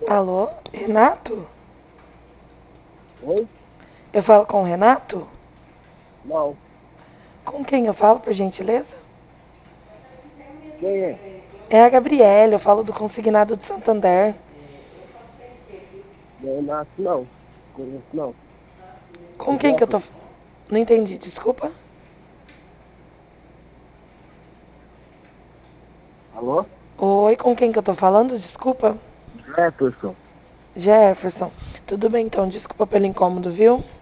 Alô, Renato? Oi? Eu falo com o Renato? Não. Com quem eu falo, por gentileza? Quem é? É a Gabriela, eu falo do Consignado de Santander. Leonardo, não. Conheço, não. Com quem que eu tô... Jefferson. Não entendi, desculpa. Alô? Oi, com quem que eu tô falando? Desculpa. Jefferson. Jefferson. Tudo bem então, desculpa pelo incômodo, viu?